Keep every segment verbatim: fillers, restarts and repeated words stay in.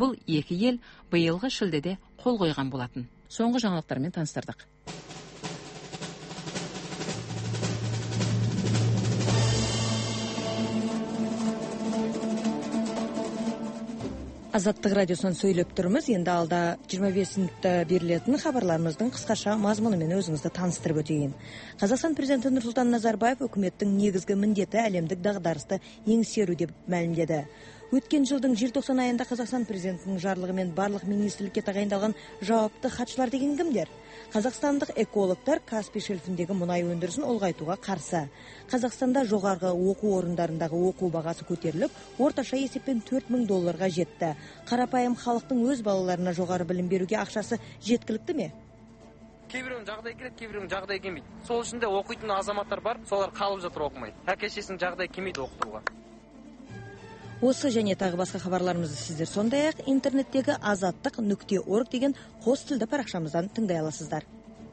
Бұл екі ел биылғы шілдеде қол қойған болатын. Соңғы жаңалықтармен таныстырдық. Азаттық радиосынан сөйлеп тұрмыз. Енді алда жиырма бес минутта берілетін хабарларымыздың қысқаша мазмұнымен өзіңізді таныстырып өтейін. Қазақстан президенті Нұрсұлтан Назарбаев үкіметтің негізгі міндеті әлемдік дағдарысты еңсеру деп мәлімдеді. Өткен жылдың желтоқсан айында Қазақстан президентінің жарлығымен барлық министрлікке тағайындалған жауапты хатшылар деген кімдер? Қазақстандық экологтар Каспий шельфіндегі мұнай өндірісін ұлғайтуға қарсы. Қазақстанда жоғарғы оқу орындарындағы оқу бағасы көтеріліп, орташа есеппен төрт мың долларға жетті. Қарапайым халықтың өз балаларына жоғары білім беруге ақшасы жеткілікті ме? Кейбіреуінің жағдай келеді, кейбіреуінің жағдай келмейді. Сол үшін де оқитын азаматтар бар, солар қалып жатыр оқымайды. Әке-шешесінің жағдай келмейді оқытуға. Осы және тағы басқа хабарларымызды сіздер сондай-ақ интернеттегі азаттық нүкте орг деген қос тілді парақшамыздан тыңдай аласыздар.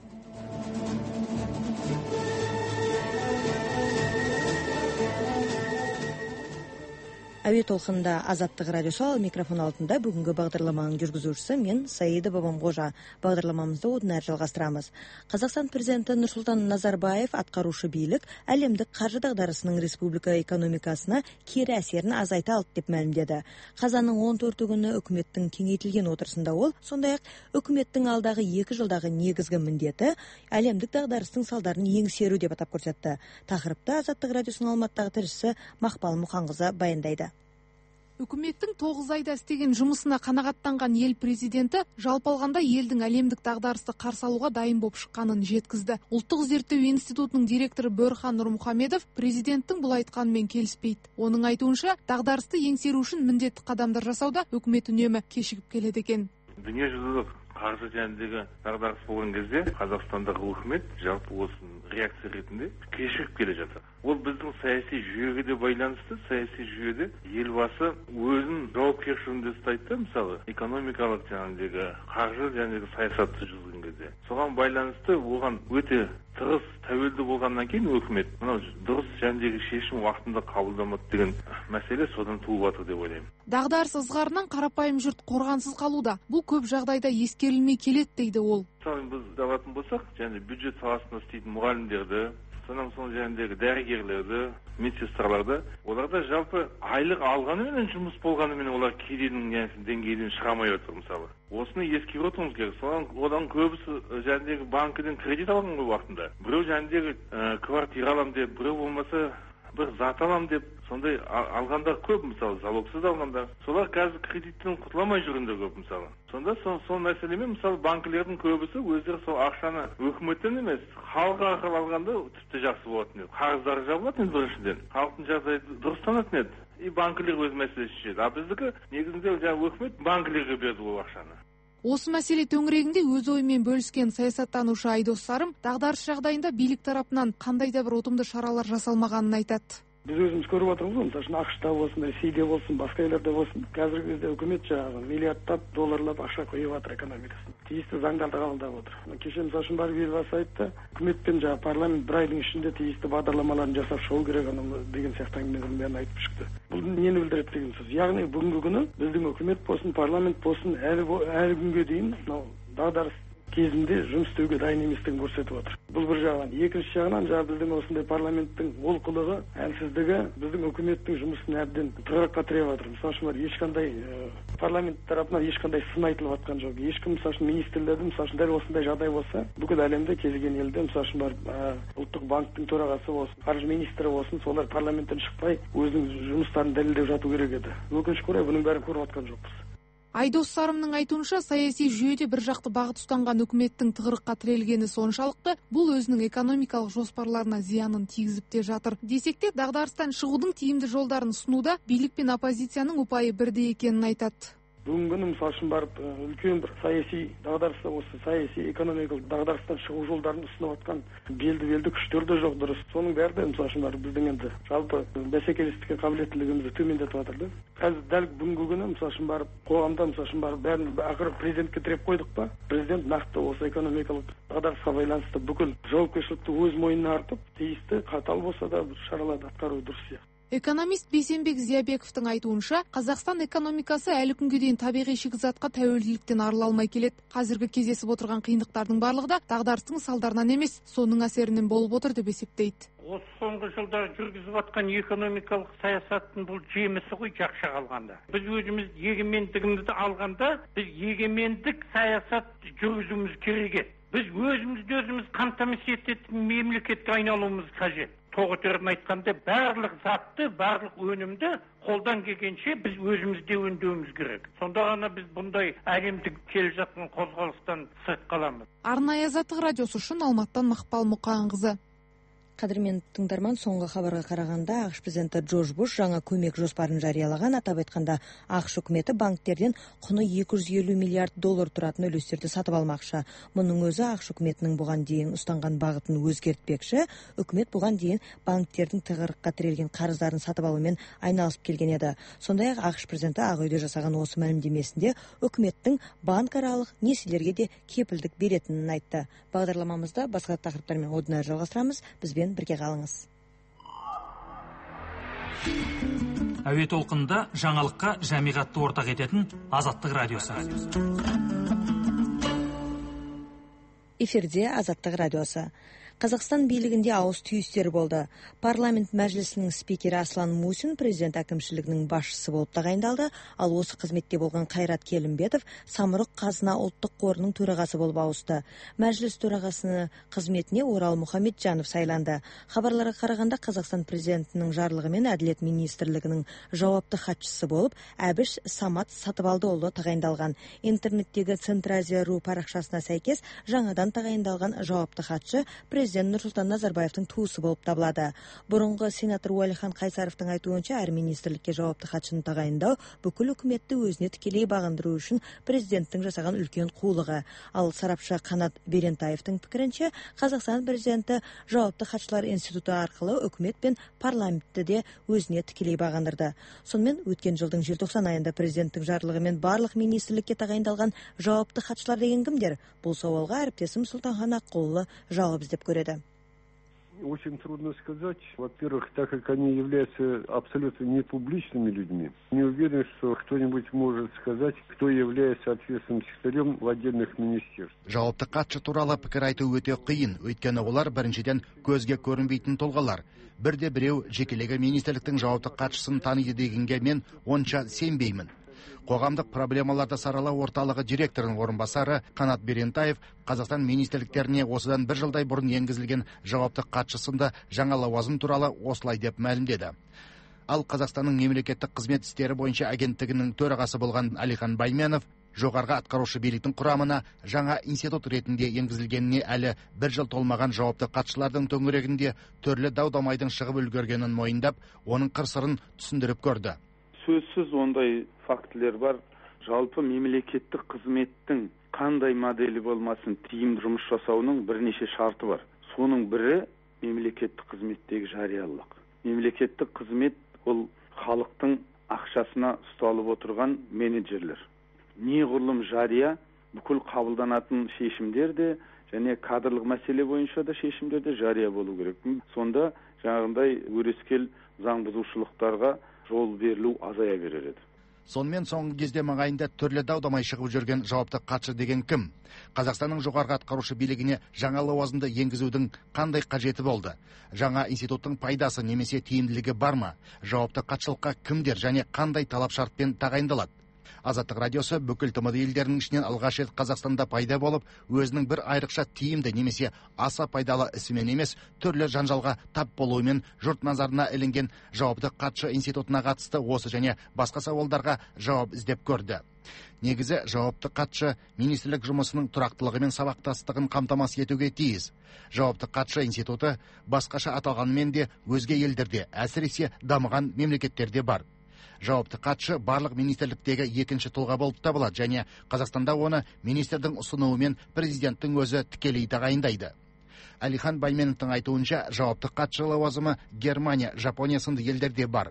Әуе толқынында Азаттық радиосы, ал микрофон алдында бүгінгі бағдарламаның жүргізушісі мен Саида Бабамғожа. Бағдарламамызды одан әрі жалғастырамыз. Қазақстан президенті Нұрсұлтан Назарбаев атқарушы билік әлемдік қаржы дағдарысының республика экономикасына кері әсерін азайта алды деп мәлімдеді. Қазанның он төрті күні үкіметтің кеңейтілген отырысында ол, сондай-ақ үкіметтің алдағы екі жылдағы негізгі міндеті әлемдік дағдарыстың салдарын еңсеру деп атап көрсетті. Тақырыпты Азаттық радиосының Алматыдағы тілшісі Мақпал Мұханқызы баяндайды. Үкіметтің тоғыз айда істеген жұмысына қанағаттанған ел президенті жалпы алғанда елдің әлемдік дағдарысты қарсы алуға дайын болып шыққанын жеткізді. Ұлттық зерттеу институтының директоры Бөрхан Нұрмұхамедов президенттің бұл айтқанымен келіспейді. Оның айтуынша, дағдарысты еңсеру үшін міндетті қадамдар жасауда үкімет үнемі кешігіп келеді екен. Дүниежүзілік қаржы жөніндегі дағдарыс болған кезде Қазақстандағы үкімет жалпы осы реакция ретінде кешігіп келе жатыр. Ол біздің саяси жүйеге де байланысты. Саяси жүйеде елбасы өзін жауапкершілігінде ұстайды, мысалы экономикалық жаңағы қаржы жаңағы саясатты жүргізген кезде. Соған байланысты оған өте тығыз тәуелді болғаннан кейін үкімет мынау дұрыс жаңағы шешім уақытында қабылдамады деген мәселе содан туып жатыр деп ойлаймын. Дағдарыс ызғарынан қарапайым жұрт қорғансыз қалуда. Бұл көп жағдайда ескерілмей келеді дейді ол. Мысалы біз алатын болсақ, және бюджет саласында істейтін мұғалімдерді, сонан соң жаңағы дәрігерлерді, медсестраларды, оларда жалпы айлық алғанымен жұмыс болғанымен олар кедейдің деңгейден шығамай отыр мысалы. Осыны ескеріп отырмыз керек. Соған одан көбісі жаңағы банкіден кредит алған уақытында. Біреу жаңағы квартира аламын деп, біреу болмаса бір зат алам деп, сондай алғандар көп, мысалы залогсыз алғандар. Солар қазір кредиттен құтыламай жүргендер көп мысалы. Сонда сол сол мәселемен мысалы банкілердің көбісі өздері сол ақшаны үкіметтен емес, халық арқылы алғанда тіпті жақсы болатын еді. Қарыздары жабылатын еді біріншіден. Халықтың жағдайы дұрыстанатын еді. И банкілер өз мәселесін шешеді. А біздікі негізінде жаңағы үкімет банкілерге берді ол ақшаны. Осы мәселе төңірегінде өз ойымен бөліскен саясаттанушы Айдос Сарым дағдарыс жағдайында билік тарапынан қандай да бір ұтымды шаралар жасалмағанын айтады. Біз өзіміз көріп отырмыз ғой, мысалы үшін ақш-та болсын, Ресейде болсын, басқа елдерде болсын, қазіргі кезде үкімет жаңағы миллиардтап долларлап ақша құйып жатыр экономикасына. Тиісті заңдарды қабылдап отыр. Кеше мысалы үшін барып елбасы айтты, үкімет жаңағы парламент бір айдың ішінде тиісті бағдарламаларын жасап шығу керек деген сияқты әңгімелердің бәрін айтып шықты. Бұл нені білдіреді деген сөз. Яғни бүгінгі күні біздің үкімет болсын, парламент болсын, әлі әлі күнге дейін мынау дағдарыс кезінде жұмыс істеуге дайын еместігін көрсетіп отыр. Бұл бір жағынан. Екінші жағынан жаңа біздің осындай парламенттің олқылығы, әлсіздігі біздің үкіметтің жұмысын әбден тығырыққа тіреп отыр. Мысалы үшін ешқандай парламент тарапынан ешқандай сын айтылып жатқан жоқ. Ешкім мысалы үшін министрлердің мысалы үшін дәл осындай жағдай болса, бүкіл әлемде келген елде мысалы үшін бар ұлттық банктың төрағасы болсын, қаржы министрі болсын, солар парламенттен шықпай өзінің жұмыстарын дәлелдеп жату керек еді. Өкінішке орай бұның бәрін көріп жатқан жоқпыз. Айдос Сарымның айтуынша, саяси жүйеде бір жақты бағыт ұстанған үкіметтің тығырыққа тірелгені соншалықты, бұл өзінің экономикалық жоспарларына зиянын тигізіп те жатыр. Десек те, дағдарыстан шығудың тиімді жолдарын ұсынуда билік пен оппозицияның ұпайы бірдей екенін айтады. Бүгінгі күні мысалы үшін барып үлкен бір саяси дағдарыста, осы саяси экономикалық дағдарыстан шығу жолдарын ұсынып жатқан белді-белді күштер де жоқ дұрыс. Соның бәрі де мысалы үшін барып біздің енді жалпы бәсекелестікке қабілеттілігімізді төмендетіп жатыр да. Қазір дәл бүгінгі күні мысалы үшін барып қоғамда мысалы үшін барып бәрін ақыры президентке тіреп қойдық па? Президент нақты осы экономикалық дағдарысқа байланысты бүкіл жауапкершілікті өз мойнына артып, тиісті қатал болса да шараларды атқару дұрыс сияқты. Экономист Бейсенбек Зиябековтың айтуынша, Қазақстан экономикасы әлі күнге дейін табиғи шикізатқа тәуелділіктен арыла алмай келеді. Қазіргі кездесіп отырған қиындықтардың барлығы да дағдарыстың салдарынан емес, соның әсерінен болып отыр деп есептейді. Осы соңғы жылда жүргізіп жатқан экономикалық саясаттың бұл жемісі ғой жақша қалғанда. Біз өзіміз егемендігімізді алғанда, біз егемендік саясат жүргізуіміз керек еді. Біз өзімізді өзіміз қамтамасыз ететін мемлекетке айналуымыз қажет. Тоғытерім айтқанда, барлық затты, барлық өнімді қолдан келгенше біз өзімізде өңдеуіміз керек. Сонда ғана біз бұндай әлемдік келе жатқан қозғалыстан сырт қаламыз. Арнайы Азаттық радиосы үшін Алматыдан Мақпал Мұқанқызы. Қадірмен тыңдарман, соңғы хабарға қарағанда ақш президенті Джордж Буш жаңа көмек жоспарын жариялаған. Атап айтқанда, ақш үкіметі банктерден құны екі жүз елу миллиард доллар тұратын үлестерді сатып алмақшы. Мұның өзі ақш үкіметінің бұған дейін ұстанған бағытын өзгертпекші. Үкімет бұған дейін банктердің тығырыққа тірелген қарыздарын сатып алумен айналысып келген еді. Сондай-ақ ақш президенті Ақ үйде жасаған осы мәлімдемесінде үкіметтің банкаралық несиелерге де кепілдік беретінін айтты. Бағдарламамызда басқа тақырыптармен одан әрі жалғастырамыз. Бізбен бірге қалыңыз. Әуе толқынында жаңалыққа жамиғатты ортақ ететін Азаттық радиосы. Эфирде Азаттық радиосы. Қазақстан билігінде ауыс түйістер болды. Парламент мәжілісінің спикері Аслан Мусин президент әкімшілігінің басшысы болып тағайындалды, ал осы қызметте болған Қайрат Келімбетов Самұрық Қазына ұлттық қорының төрағасы болып ауысты. Мәжіліс төрағасының қызметіне Орал Мұхамеджанов сайланды. Хабарларға қарағанда, Қазақстан президентінің жарлығымен Әділет министрлігінің жауапты хатшысы болып Әбіш Самат Сатыбалдыұлы тағайындалған. Интернеттегі Центразия.ру парақшасына сәйкес, жаңадан тағайындалған жауапты хатшы президент Нұрсұлтан Назарбаевтың туысы болып табылады. Бұрынғы сенатор Уәлихан Қайсаровтың айтуынша, әр министрлікке жауапты хатшыны тағайындау бүкіл үкіметті өзіне тікелей бағындыру үшін президенттің жасаған үлкен қулығы. Ал сарапшы Қанат Берентаевтың пікірінше, Қазақстан президенті жауапты хатшылар институты арқылы үкімет пен парламентті де өзіне тікелей бағындырды. Сонымен өткен жылдың желтоқсан айында президенттің жарлығымен барлық министрлікке тағайындалған жауапты хатшылар деген кімдер? Бұл сауалға әріптесім Сұлтанхан Аққұлы жауап іздеп көреді. Очень трудно сказать. Во-первых, так как они являются абсолютно не публичными людьми, не уверен, что кто-нибудь может сказать, кто является ответственным секретарем в отдельных министерствах. Жауапты хатшы туралы пікір айту өте қиын, өйткені олар біріншіден көзге көрінбейтін тұлғалар. Бірде біреу жекелеген министрліктің жауапты хатшысын таниды дегенге мен онша сенбеймін. Қоғамдық проблемаларды саралау орталығы директорының орынбасары Қанат Берентаев Қазақстан министрліктеріне осыдан бір жылдай бұрын енгізілген жауапты хатшысында жаңа лауазым туралы осылай деп мәлімдеді. Ал Қазақстанның мемлекеттік қызмет істері бойынша агенттігінің төрағасы болған Әлихан Байменов жоғарғы атқарушы биліктің құрамына жаңа институт ретінде енгізілгеніне әлі бір жыл толмаған жауапты хатшылардың төңірегінде түрлі дау-дамайдың шығып үлгергенін мойындап, оның қыр-сырын түсіндіріп көрді. Сөзсіз ондай фактілер бар. Жалпы мемлекеттік қызметтің қандай моделі болмасын тиімді жұмыс жасауының бірнеше шарты бар. Соның бірі мемлекеттік қызметтегі жариялылық. Мемлекеттік қызмет ол халықтың ақшасына ұсталып отырған менеджерлер. Неғұрлым жария, бүкіл қабылданатын шешімдер де және кадрлық мәселе бойынша да шешімдер де жария болу керек. Сонда жаңағындай өрескел заң бұзушылықтарға жол берілу азая берер еді. Сонымен соңғы кезде маңайында түрлі дау-дамай шығып жүрген жауапты хатшы деген кім? Қазақстанның жоғарғы атқарушы билігіне жаңа лауазымды енгізудің қандай қажеті болды? Жаңа институттың пайдасы немесе тиімділігі бар ма? Жауапты хатшылыққа кімдер және қандай талап шартпен тағайындалады? Азаттық радиосы бүкіл тмд елдерінің ішінен алғаш рет Қазақстанда пайда болып, өзінің бір айрықша тиімді немесе аса пайдалы ісімен емес, түрлі жанжалға тап болуымен жұрт назарына ілінген жауапты хатшы институтына қатысты осы және басқа сауалдарға жауап іздеп көрді. Негізі жауапты хатшы министрлік жұмысының тұрақтылығы мен сабақтастығын қамтамасыз етуге тиіс. Жауапты хатшы институты басқаша аталғанымен де өзге елдерде, әсіресе дамыған мемлекеттерде бар. Жауапты хатшы барлық министрліктегі екінші тұлға болып табылады және Қазақстанда оны министрдің ұсынуымен президенттің өзі тікелей тағайындайды. Әлихан Байменовтың айтуынша, жауапты хатшы лауазымы Германия, Жапония сынды елдерде бар.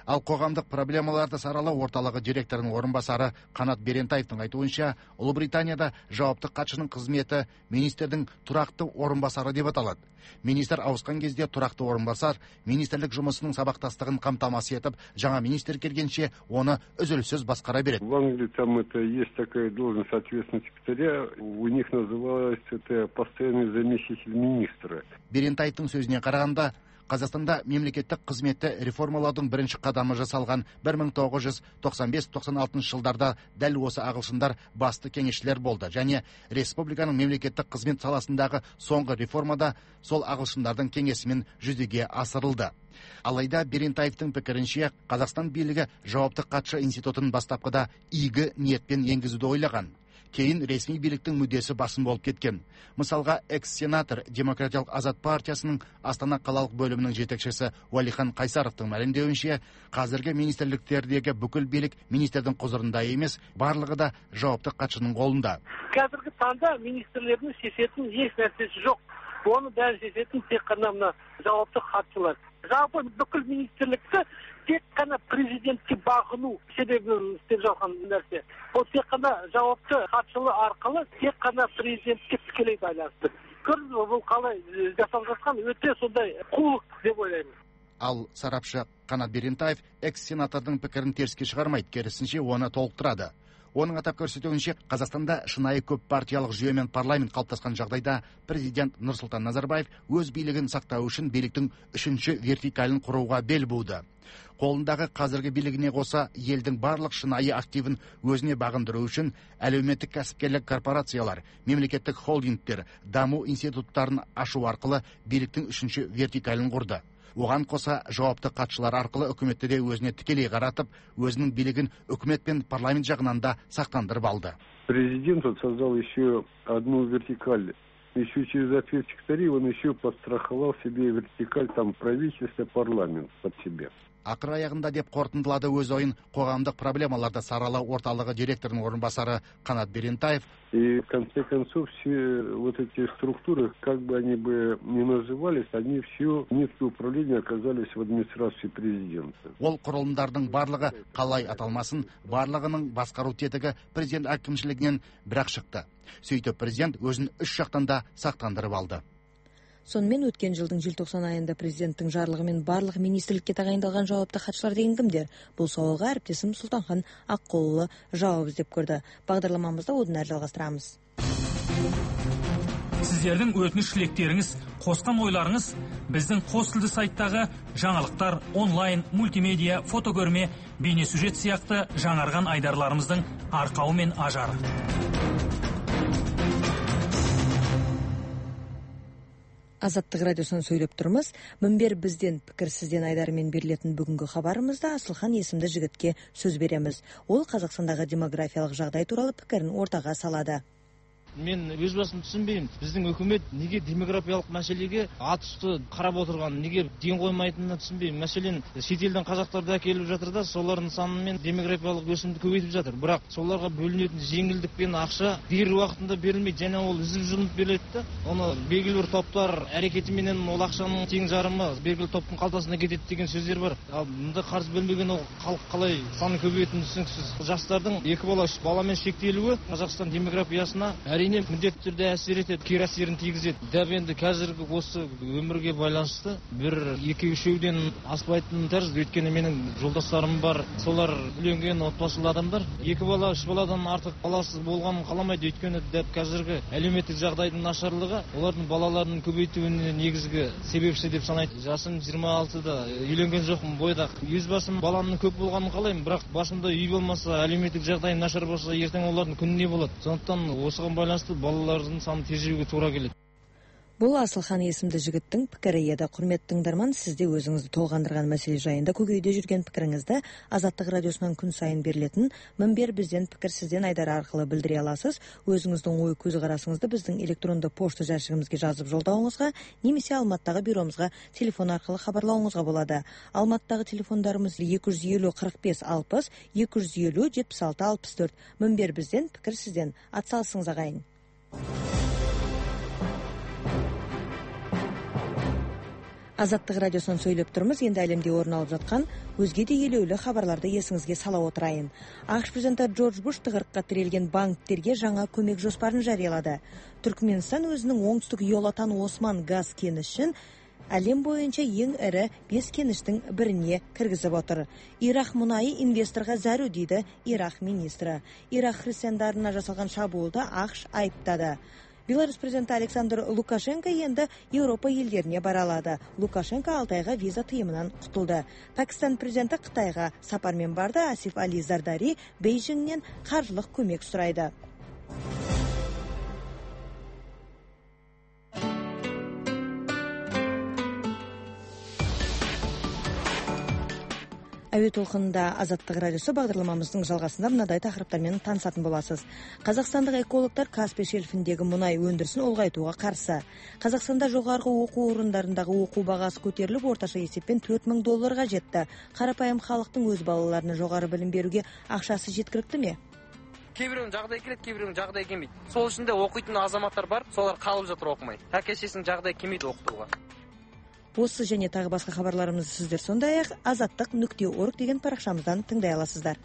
Ал қоғамдық проблемаларды саралау орталығы директорының орынбасары Қанат Берентаевтың айтуынша, Ұлыбританияда жауапты хатшының қызметі министрдің тұрақты орынбасары деп аталады. Министр ауысқан кезде тұрақты орынбасар министрлік жұмысының сабақтастығын қамтамасыз етіп, жаңа министр келгенше оны үзіліссіз басқара береді. В Англии там это есть такая должность ответственного секретаря, у них называется это постоянный заместитель министра. Берентаевтың сөзіне қарағанда, Қазақстанда мемлекеттік қызметті реформалаудың бірінші қадамы жасалған бір мың тоғыз жүз тоқсан бес тоқсан алтыншы жылдарда дәл осы ағылшындар басты кеңесшілер болды, және республиканың мемлекеттік қызмет саласындағы соңғы реформада сол ағылшындардың кеңесімен жүзеге асырылды. Алайда Берентаевтың пікірінше, Қазақстан билігі жауапты хатшы институтын бастапқыда игі ниетпен енгізуді ойлаған. Кейін ресми биліктің мүддесі басым болып кеткен. Мысалға, экс-сенатор Демократиялық Азат партиясының Астана қалалық бөлімінің жетекшісі Уәлихан Қайсаровтың мәлімдеуінше, қазіргі министрліктердегі бүкіл билік министрдің құзырында емес, барлығы да жауапты хатшының қолында. Қазіргі таңда министрлердің шешетін еш нәрсесі жоқ. Оны бәрі шешетін тек қана мына жауапты хатшылар. Жалпы бүкіл министрлікті тек қана президентке бағыну себебінен істеп жатқан нәрсе. Ол тек қана жауапты хатшылы арқылы тек қана президентке тікелей байланысты. Көрдіңіз, бұл қалай жасалып жатқан өте сондай қулық деп ойлаймын. Ал сарапшы Қанат Берентаев экс-сенатордың пікірін теріске шығармайды, керісінше оны толықтырады. Оның атап көрсетуінше, Қазақстанда шынайы көп партиялық жүйемен парламент қалыптасқан жағдайда президент Нұрсұлтан Назарбаев өз билігін сақтау үшін биліктің үшінші вертикалін құруға бел буды. Қолындағы қазіргі билігіне қоса, елдің барлық шынайы активін өзіне бағындыру үшін әлеуметтік кәсіпкерлік корпорациялар, мемлекеттік холдингтер, даму институттарын ашу арқылы биліктің үшінші вертикалін құрды. Оған қоса жауапты хатшылар арқылы үкіметті де өзіне тікелей қаратып, өзінің билігін үкімет пен парламент жағынан да сақтандырып алды. Президент создал еще одну вертикаль. Еще через ответ секретарей он еще подстраховал себе вертикаль там правительства, парламент под себя. Ақыр аяғында деп қорытындылады өз ойын қоғамдық проблемаларды саралау орталығы директорының орынбасары Қанат Берентаев. И в конце концов все вот эти структуры, как бы они бы ни назывались, они все нитки управления оказались в администрации президента. Ол құрылымдардың барлығы қалай аталмасын, барлығының басқару тетігі президент әкімшілігінен бірақ шықты. Сөйтіп президент өзін үш жақтан да сақтандырып алды. Сонымен өткен жылдың желтоқсан айында президенттің жарлығымен барлық министрлікке тағайындалған жауапты хатшылар деген кімдер? Бұл сауалға әріптесім Сұлтанхан Аққолұлы жауап іздеп көрді. Бағдарламамызда одан әрі жалғастырамыз. Сіздердің өтініш тілектеріңіз, қосқан ойларыңыз біздің қос тілді сайттағы жаңалықтар, онлайн, мультимедиа, фотокөрме, бейнесюжет сияқты жаңарған айдарларымыздың арқауы мен ажары. Азаттық радиосын сөйлеп тұрмыз. Мінбер бізден пікір сізден айдарымен берілетін бүгінгі хабарымызда Асылхан есімді жігітке сөз береміз. Ол Қазақстандағы демографиялық жағдай туралы пікірін ортаға салады. Мен өз басым түсінбеймін. Біздің үкімет неге демографиялық мәселеге атүсті қарап отырған, неге ден қоймайтынын түсінбеймін. Мәселен, шетелден қазақтарды әкеліп жатыр да, солардың санымен демографиялық өсімді көбейтіп жатыр. Бірақ соларға бөлінетін жеңілдік пен ақша дер уақытында берілмейді, және ол үзіп жұмып беріледі да. Оны белгілі бір топтар әрекетіменен ол ақшаның тең жарымы белгілі топтың қалтасына кетеді деген сөздер бар. Ал мұнда қарыз бөлмеген ол халық қалай саны көбейетіні түсініксіз. Жастардың екі бала, үш баламен шектелуі Қазақстан демографиясына әрине міндетті түрде әсер етеді, кері әсерін тигізеді. Дәп енді қазіргі осы өмірге байланысты бір екі үшеуден аспайтын тәрізді. Өйткені менің жолдастарым бар, солар үйленген отбасылы адамдар. Екі бала, үш баладан артық баласыз болғанын қаламайды. Өйткені дәп қазіргі әлеуметтік жағдайдың нашарлығы олардың балаларының көбейтуіне негізгі себепші деп санайды. Жасым жиырма алтыда, үйленген жоқпын, бойдақ. Өз басым баламның көп болғанын қалаймын, бірақ басымда үй болмаса, әлеуметтік жағдайым нашар болса, ертең олардың күні не болады? Сондықтан осыған байланысты балалардың саны тежеуге тура келеді. Бұл Асылхан есімді жігіттің пікірі еді. Құрметті тыңдарман, сізде өзіңізді толғандырған мәселе жайында көкейде жүрген пікіріңізді Азаттық радиосынан күн сайын берілетін Мінбер бізден пікір сізден айдары арқылы білдіре аласыз. Өзіңіздің ой көзқарасыңызды біздің электронды пошта жәшігімізге жазып жолдауыңызға немесе Алматыдағы бюромызға телефон арқылы хабарлауыңызға болады. Алматыдағы телефондарымыз екі жүз елу қырық бес алпыс, екі жүз елу жетпіс алты алпыс төрт. Мінбер бізден пікір сізден. Атсалысыңыз ағайын. Азаттық радиосынан сөйлеп тұрмыз. Енді әлемде орын алып жатқан өзге де елеулі хабарларды есіңізге сала отырайын. ақш президенті Джордж Буш тығырыққа тірелген банктерге жаңа көмек жоспарын жариялады. Түркменстан өзінің оңтүстік Йолатан Осман газ кенішін әлем бойынша ең ірі бес кеніштің біріне кіргізіп отыр. Ирак мұнайы инвесторға зәру дейді Ирак министрі. Ирак христиандарына жасалған шабуылды ақш айыптады. Беларусь президенті Александр Лукашенко енді Еуропа елдеріне бара алады. Лукашенко алты айға виза тыйымынан құтылды. Пәкістан президенті Қытайға сапармен барды. Асиф Али Зардари Бейжіңнен қаржылық көмек сұрайды. Әуе толқынында Азаттық радиосы бағдарламамыздың жалғасында мынадай тақырыптармен танысатын боласыз. Қазақстандық экологтар Каспий шельфіндегі мұнай өндірісін ұлғайтуға қарсы. Қазақстанда жоғарғы оқу орындарындағы оқу бағасы көтеріліп, орташа есеппен төрт мың долларға жетті. Қарапайым халықтың өз балаларына жоғары білім беруге ақшасы жеткілікті ме? Кейбіреуінің жағдай келеді, кейбіреуінің жағдай келмейді. Сол үшін де оқитын азаматтар бар, солар қалып жатыр оқымай. Әке-шешесінің жағдай келмейді оқытуға. Осы және тағы басқа хабарларымызды сіздер сондай-ақ азаттық нүкте орг деген парақшамыздан тыңдай аласыздар.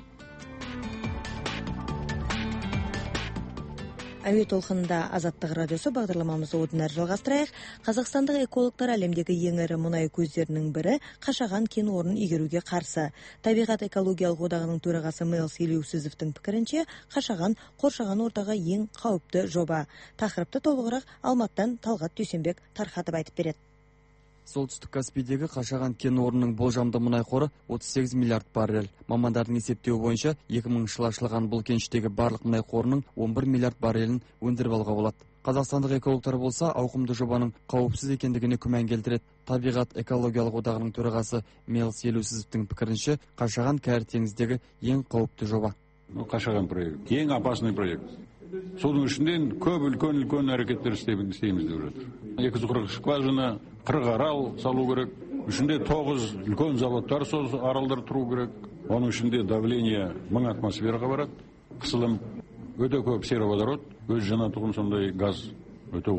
Әуе толқынында Азаттық радиосы бағдарламамызды одан әрі жалғастырайық. Қазақстандық экологтар әлемдегі ең ірі мұнай көздерінің бірі Қашаған кен орнын игеруге қарсы. Табиғат экологиялық одағының төрағасы Мелс Елеусізовтің пікірінше, Қашаған қоршаған ортаға ең қауіпті жоба. Тақырыпты толығырақ Алматыдан Талғат Дүйсенбек тарқатып айтып береді. Солтүстік Каспийдегі Қашаған кен орнының болжамды мұнай қоры отыз сегіз миллиард баррель. Мамандардың есептеуі бойынша екі мыңыншы жылы ашылған бұл кеніштегі барлық мұнай қорының он бір миллиард баррелін өндіріп алуға болады. Қазақстандық экологтар болса, ауқымды жобаның қауіпсіз екендігіне күмән келтіреді. Табиғат экологиялық одағының төрағасы Мелс Елеусізовтің пікірінше, Қашаған кәрі теңіздегі ең қауіпті жоба. Қашаған проект ең опасный проект. Судың ішінден көп үлкен-үлкен әрекеттер істейміз деп жатыр. екі жүз қырық скважина, қырық арал салу керек. Ішінде тоғыз үлкен заводтар сол аралдар тұру керек. Оның ішінде давление мың атмосфераға барады. Қысылым өте көп сероводород, өз жанатұғын сондай газ, өте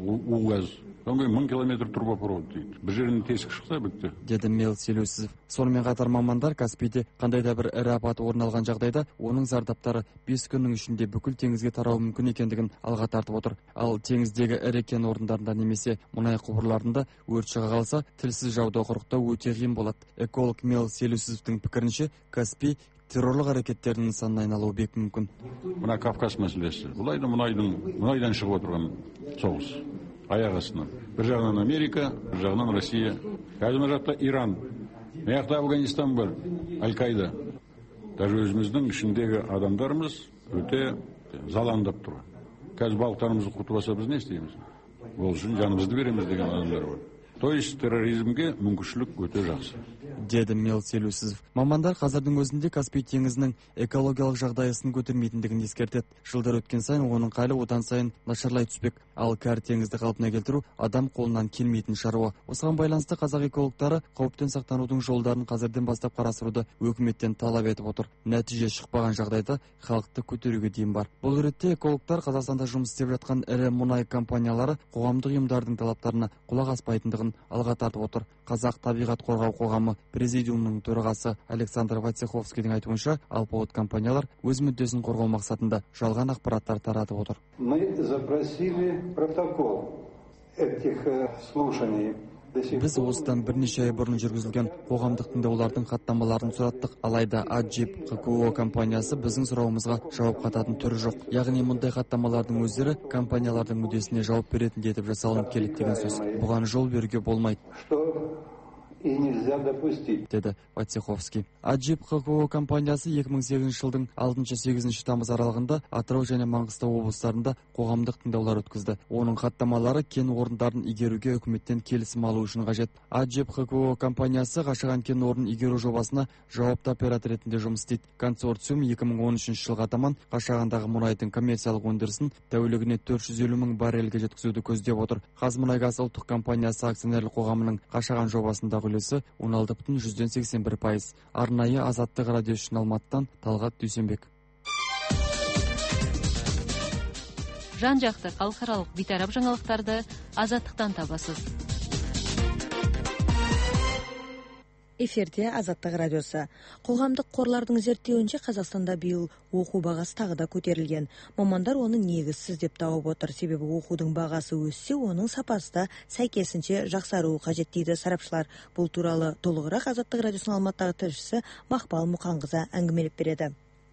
у газ. Соңғы мың километр трубопровод дейді. Бір жерінің тесік шықса бітті. Деді Мелс Елеусізов. Сонымен қатар мамандар Каспийде қандай да бір ірі апат орын алған жағдайда оның зардаптары бес күннің ішінде бүкіл теңізге тарауы мүмкін екендігін алға тартып отыр. Ал теңіздегі ірі кен орындарында немесе мұнай құбырларында өрт шыға қалса, тілсіз жауды құрықтау өте қиын болады. Эколог Мелс Елеусізовтің пікірінше, Каспий террорлық әрекеттерінің нысанына айналуы бек мүмкін. Мына Кавказ мәселесі. Бұлай да мұнайдың мұнайдан шығып отырған соғыс. Аяқ астынан. Бір жағынан Америка, бір жағынан Россия. Қазір мына жақта Иран. Мына жақта Афганистан бар, Аль-Каида. Даже өзіміздің ішіндегі адамдарымыз өте заландап тұр. Қазір балықтарымызды құртып алса біз не істейміз? Ол үшін жанымызды береміз деген адамдар бар. То есть терроризмге мүмкіншілік өте жақсы. Деді Мелс Елеусізов. Мамандар қазірдің өзінде Каспий теңізінің экологиялық жағдайысын көтермейтіндігін ескертеді. Жылдар өткен сайын оның халі одан сайын нашарлай түспек. Ал кәрі теңізді қалпына келтіру адам қолынан келмейтін шаруа. Осыған байланысты қазақ экологтары қауіптен сақтанудың жолдарын қазірден бастап қарастыруды өкіметтен талап етіп отыр. Нәтиже шықпаған жағдайда халықты көтеруге дейін бар. Бұл ретте экологтар Қазақстанда жұмыс істеп жатқан ірі мұнай компаниялары қоғамдық ұйымдардың талаптарына құлақ аспайтындығын алға тартып отыр. Қазақ табиғат қорғау қоғамы президиумының төрағасы Александр Войцеховскийдің айтуынша, алпауыт компаниялар өз мүддесін қорғау мақсатында жалған ақпараттар таратып отыр. Мы запросили протокол этих слушаний. Біз осыдан бірнеше ай бұрын жүргізілген қоғамдық тыңдаулардың хаттамаларын сұраттық. Алайда Аджип ХКО компаниясы біздің сұрауымызға жауап қататын түрі жоқ. Яғни мұндай хаттамалардың өздері компаниялардың мүддесіне жауап беретін етіп жасалынып келеді деген сөз. Бұған жол беруге болмайды. И нельзя допустить, деді Войцеховский. Аджип ХКО компаниясы екі мың сегізінші жылдың алтыншы-сегізінші тамыз аралығында Атырау және Маңғыстау облыстарында қоғамдық тыңдаулар өткізді. Оның хаттамалары кен орындарын игеруге үкіметтен келісім алу үшін қажет. Аджип ХКО компаниясы Қашаған кен орнын игеру жобасына жауапты оператор ретінде жұмыс істейді. Консорциум екі мың он үшінші жылға таман Қашағандағы мұнайдың коммерциялық өндірісін тәулігіне төрт жүз елу мың баррельге жеткізуді көздеп отыр. Қазмұнайгаз ұлттық компаниясы акционерлік қоғамының Қашаған жобасындағы үлесі он алты бүтін жүзден сексен бір пайыз. Арнайы Азаттық радио үшін Алматыдан Талғат Дүйсенбек. Жан-жақты халықаралық бейтарап жаңалықтарды Азаттықтан табасыз. Эфирде Азаттық радиосы. Қоғамдық қорлардың зерттеуінше Қазақстанда биыл оқу бағасы тағы да көтерілген. Мамандар оны негізсіз деп тауып отыр. Себебі оқудың бағасы өссе, оның сапасы да сәйкесінше жақсаруы қажет дейді сарапшылар. Бұл туралы толығырақ Азаттық радиосының Алматыдағы тілшісі Мақпал Мұқанқызы әңгімелеп береді.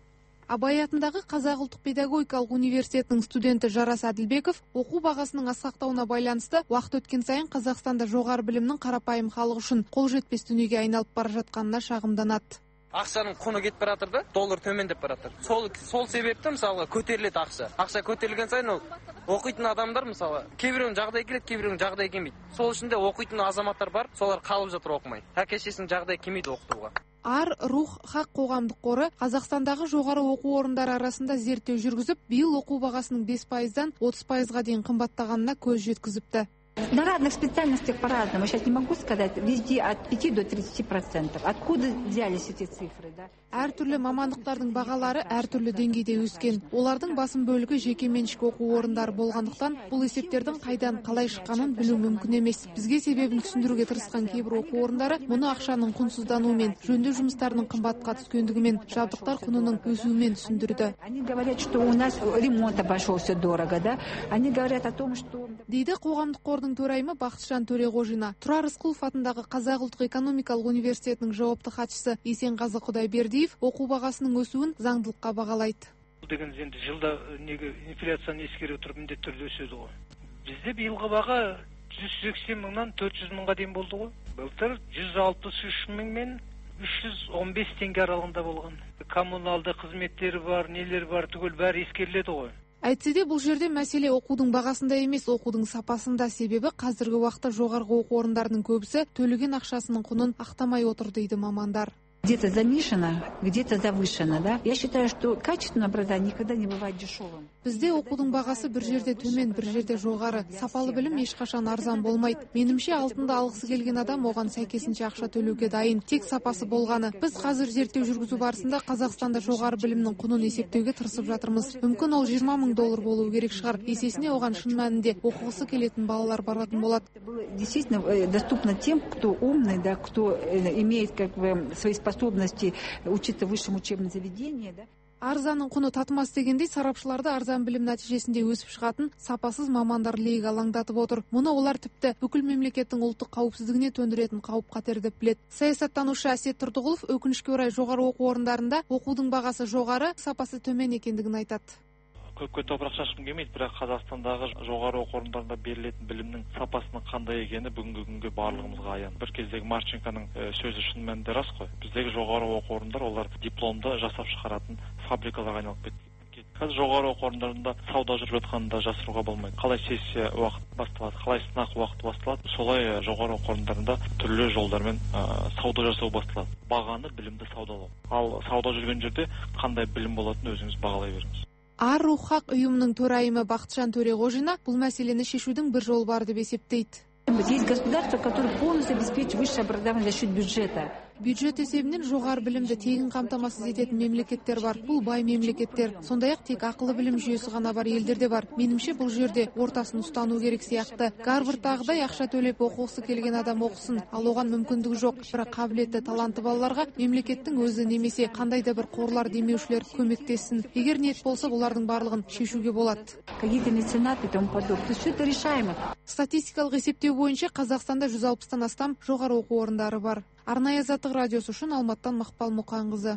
Абай атындағы Қазақ ұлттық педагогикалық университетінің студенті Жарас Әділбеков оқу бағасының асқақтауына байланысты уақыт өткен сайын Қазақстанда жоғары білімнің қарапайым халық үшін қол жетпес дүниеге айналып бара жатқанына шағымданады. Ақшаның құны кетіп бара жатыр да, доллар төмендеп бара жатыр. Сол сол себепті мысалға көтеріледі ақша. Ақша көтерілген сайын ол оқитын адамдар мысалы кейбіреуінің жағдайы келеді, кейбіреуінің жағдайы келмейді. Сол үшін де оқитын азаматтар бар, солар қалып жатыр оқымай. Әке-шешесінің жағдайы келмейді оқытуға. Ар Рух Хақ қоғамдық қоры Қазақстандағы жоғары оқу орындары арасында зерттеу жүргізіп, биыл оқу бағасының бес пайыздан отыз пайызға дейін қымбаттағанына көз жеткізіпті. На разных специальностях по-разному. Сейчас не могу сказать, везде от пяти до тридцати процентов. Откуда взялись эти цифры, да? Әртүрлі мамандықтардың бағалары әртүрлі деңгейде өскен. Олардың басым бөлігі жеке меншік оқу орындары болғандықтан, бұл есептердің қайдан қалай шыққанын білу мүмкін емес. Бізге себебін түсіндіруге тырысқан кейбір оқу орындары мұны ақшаның құнсыздануымен, жөндеу жұмыстарының қымбатқа түскендігімен, жабдықтар құнының өсуімен түсіндірді. Они говорят, что у нас ремонт обошелся дорого, да? Они говорят о том, что... Дейді қоғамдық қордың төрайымы Бақытжан Төреғожина. Тұрар Рысқұлов атындағы Қазақ ұлттық экономикалық университетінің жауапты хатшысы Есенғазы Құдайбердиев оқу бағасының өсуін заңдылыққа бағалайды. Деген енді жылда неге инфляцияны ескере отырып міндетті түрде өседі ғой. Бізде биылғы баға жүз сексен мыңнан төрт жүз мыңға дейін болды ғой. Былтыр жүз алпыс үш мың мен үш жүз он бес теңге аралығында болған. Коммуналды қызметтері бар, нелер бар, түгел бәрі ескеріледі ғой. Әйтсе де бұл жерде мәселе оқудың бағасында емес, оқудың сапасында. Себебі қазіргі уақытта жоғарғы оқу орындарының көбісі төлеген ақшасының құнын ақтамай отыр дейді мамандар. Где-то замешано, где-то завышено, да? Я считаю, что качественное образование никогда не бывает дешевым. Бізде оқудың бағасы бір жерде төмен, бір жерде жоғары. Сапалы білім ешқашан арзан болмайды. Менімше алтынды алғысы келген адам оған сәйкесінше ақша төлеуге дайын, тек сапасы болғаны. Біз қазір зерттеу жүргізу барысында Қазақстанда жоғары білімнің құнын есептеуге тырысып жатырмыз. Мүмкін ол жиырма мың доллар болуы керек шығар. Есесіне оған шын мәнінде оқығысы келетін балалар баратын болады. Действительно доступно тем, кто умный, да, кто имеет как бы свои способности учиться в высшем учебном заведении, да. Арзанның құны татымас дегендей, сарапшыларды арзан білім нәтижесінде өсіп шығатын сапасыз мамандар легі алаңдатып отыр. Мұны олар тіпті бүкіл мемлекеттің ұлттық қауіпсіздігіне төндіретін қауіп-қатер деп біледі. Саясаттанушы Әсет Тұрдығұлов өкінішке орай жоғары оқу орындарында оқудың бағасы жоғары, сапасы төмен екендігін айтады. Көпке топырақ шашқым келмейді, бірақ Қазақстандағы жоғары оқу орындарында берілетін білімнің сапасының қандай екені бүгінгі күнге барлығымызға аян. Бір кездегі Марченконың сөзі шын мәнінде рас қой. Біздегі жоғары оқу орындар олар дипломды жасап шығаратын фабрикаларға айналып кетті. Қазір жоғары оқу орындарында сауда жүріп жатқанын да жасыруға болмайды. Қалай сессия уақыт басталады, қалай сынақ уақыты басталады, солай жоғары оқу орындарында түрлі жолдармен сауда жасау басталады. Бағаны білімді саудалау. Ал сауда жүрген жерде қандай білім болатынын өзіңіз бағалай беріңіз. Ар Рух Хақ ұйымының төрайымы Бақытжан Төреғожина бұл мәселені шешудің бір жолы бар деп есептейді. Есть государство, которое полностью обеспечивает высшее образование за счет бюджета. Бюджет есебінен жоғары білімді тегін қамтамасыз ететін мемлекеттер бар. Бұл бай мемлекеттер. Сондай-ақ тек ақылы білім жүйесі ғана бар елдерде бар. Менімше бұл жерде ортасын ұстану керек сияқты. Гарвардтағыдай ақша төлеп оқығысы келген адам оқысын, ал оған мүмкіндігі жоқ. Бірақ қабілетті, талантты балаларға мемлекеттің өзі немесе қандай да бір қорлар демеушілер көмектессін. Егер ниет болса, бұлардың барлығын шешуге болады. Какие-то меценаты и тому подобное. То есть все это решаемо. Статистикалық есептеу бойынша Қазақстанда жүз алпыстан астам жоғары оқу орындары бар. Арнайы Азаттық радиосы үшін Алматыдан Мақпал Мұқанқызы.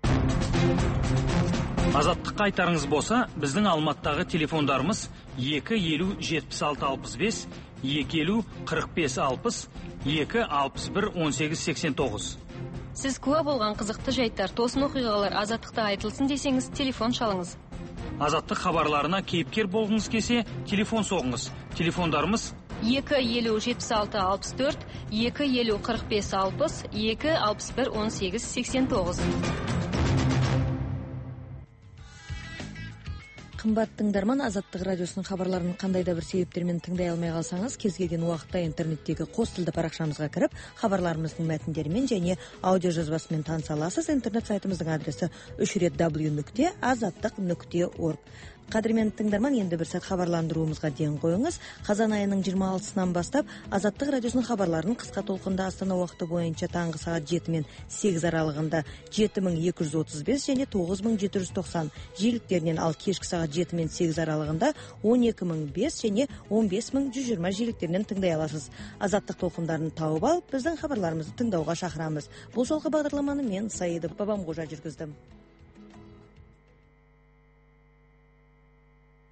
Азаттыққа айтарыңыз болса, біздің Алматыдағы телефондарымыз екі елу жетпіс алты алпыс бес, екі елу қырық бес алпыс, екі алпыс бір он сегіз сексен тоғыз. Сіз куә болған қызықты жайттар, тосын оқиғалар Азаттықта айтылсын десеңіз, телефон шалыңыз. Азаттық хабарларына кейіпкер болғыңыз келсе, телефон соғыңыз. Телефондарымыз екі елу жетпіс алты алпыс төрт, екі елу қырық бес алпыс, екі алпыс бір он сегіз сексен тоғыз. Қымбат тыңдарман, Азаттық радиосының хабарларын қандай да бір себептермен тыңдай алмай қалсаңыз, кез келген уақытта интернеттегі қос тілді парақшамызға кіріп, хабарларымыздың мәтіндерімен және аудио жазбасымен таныса аласыз. Интернет сайтымыздың адресі үш рет дабл ю нүкте азаттық нүкте орг. Кадырменді тыңдарман, енді бір сәт хабарландыруымызға ден қойыңыз. Қазан айының жиырма алтысынан бастап Азаттық радиосының хабарларын қысқа толқында Астана уақыты бойынша таңғы сағат жеті мен сегіз аралығында жеті мың екі жүз отыз бес және тоғыз мың жеті жүз тоқсан жиіліктерінен, ал кешкі сағат жеті мен сегіз аралығында он екі мың бес және он бес мың жүз жиырма жиіліктерінен тыңдай аласыз. Азаттық толқындарын тауып алып, біздің хабарларымызды тыңдауға шақырамыз. Бұл жолғы бағдарламаны мен Саида Бабамғожа жүргіздім.